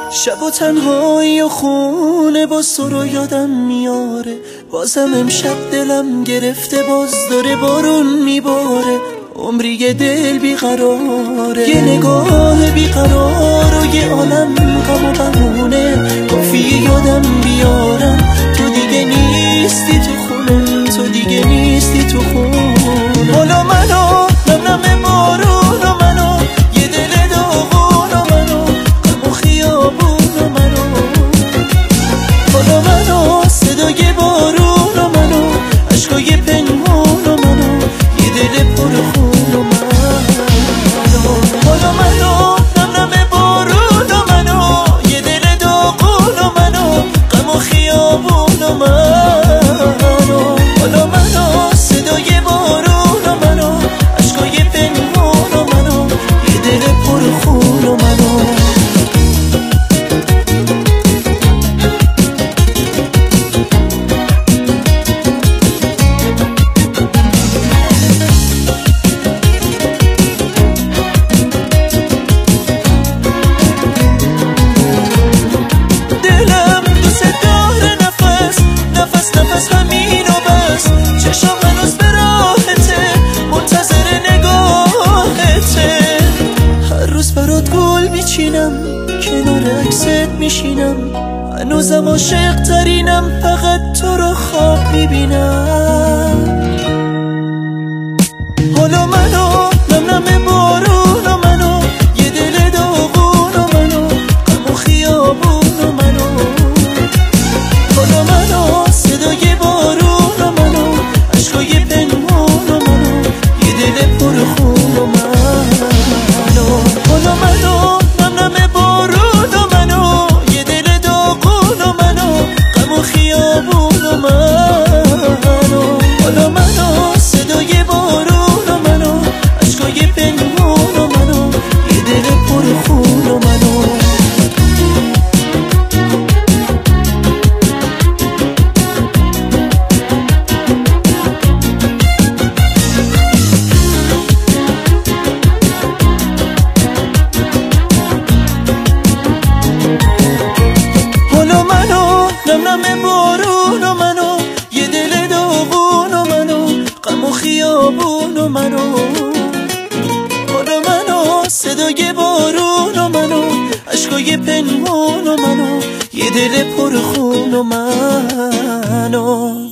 شب و تنهایی و خونه باز تو رو یادم میاره. بازم امشب دلم گرفته، باز داره بارون میباره. عمری یه دل بیقراره، یه نگاه بیقرار و یه عالم غم و غمونه. کافیه یادم بیارم تو دیگه نیستی تو خونه، تو دیگه نیستی تو خونه. حالا منو نم بارون و منو یه دل داغون و منو غم و خیابون و منو. حالا منو صدای بارون و منو عشقای پنهون و منو یه دل پر خون و منو. حالا منو نم بارون و منو یه دل داغون و منو غم و خیابون و منو. حالا منو صدای بارون و منو عشقای پنهون و منو یه دل پر خون و منو. نفس همین و بس، چشم هنوز به راحته منتظر نگاهته. هر روز برات گل میچینم کنار عکست میشینم، هنوزم عاشق ترینم فقط تو رو خواب میبینم. حالا منو نم بارون و منو یه دل داغون و منو غم و خیابون و منو. حالا منو صدای بارون و منو عشقای پنهون و منو یه دل پر خون و منو. حالا منو نم بارون و منو یه دل داغون و منو غم و خیابون و منو. حالا منو صدای بارون و منو عشقای پنهون و منو یه دل پر خون و منو. نم بارون و منو یه دل داغون و منو غم و خیابون و منو. حالا منو صدای بارون و منو عشقای پنهون و منو یه دل پر خون و منو.